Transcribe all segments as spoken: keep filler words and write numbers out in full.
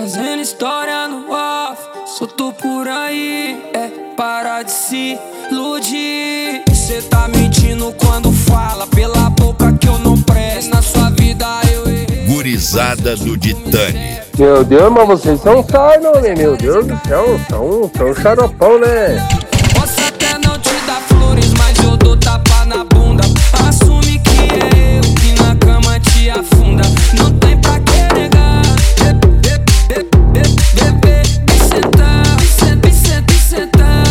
Fazendo história no off, solto por aí, é para de se iludir. Cê tá mentindo quando fala pela boca que eu não presto. Na sua vida eu errei. Gurizada do Ditane. Meu Deus, mas vocês são sarno, né? Meu Deus do céu, são, são xaropão, né? Posso até não te dar flores, mas eu dou tapa na bunda. Assume que é eu que na cama te afunda. Não tem pra que negar. Bebê, me sentar, me senta, me senta, me sentar.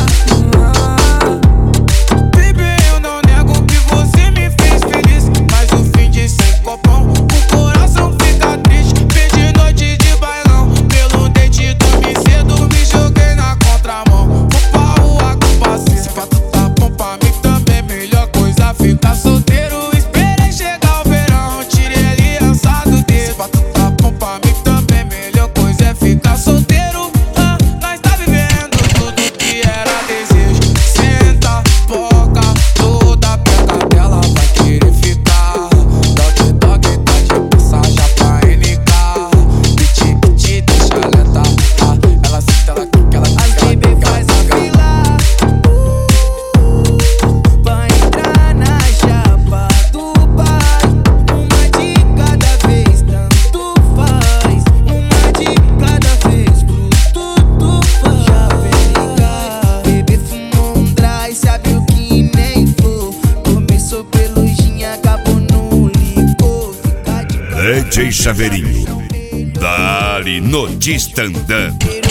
Baby, eu não nego que você me fez feliz, mas o fim de sem copão, o coração fica triste. Perdi noite de bailão, pelo dente dormi cedo, me joguei na contramão. Vou pra rua com parceiro, se pra tu tá bom pra mim também, melhor coisa ficar solteiro. Esperei chegar o verão, tirei aliança do dedo. Se pra tu tá bom pra mim também, melhor coisa é ficar solteiro. Ah, nós tá vivendo tudo que era desejo. Senta, boca, toda perto dela vai querer ficar. Dog, dog, tá de passagem pra N K. Piti, piti, deixa lenta. Ah, ela senta, ela quica, ela quica, ela quica, Faz a fila pra entrar na chapa do pai. Uma de cada vez, tanto faz. Uma de cada vez, pro tudo faz. Já vem cá, bebê fumou um dry, se abriu que nem flor. Começou pelujinha, acabou no licor. Fica de D J Chaveirinho. Dali no Distandã.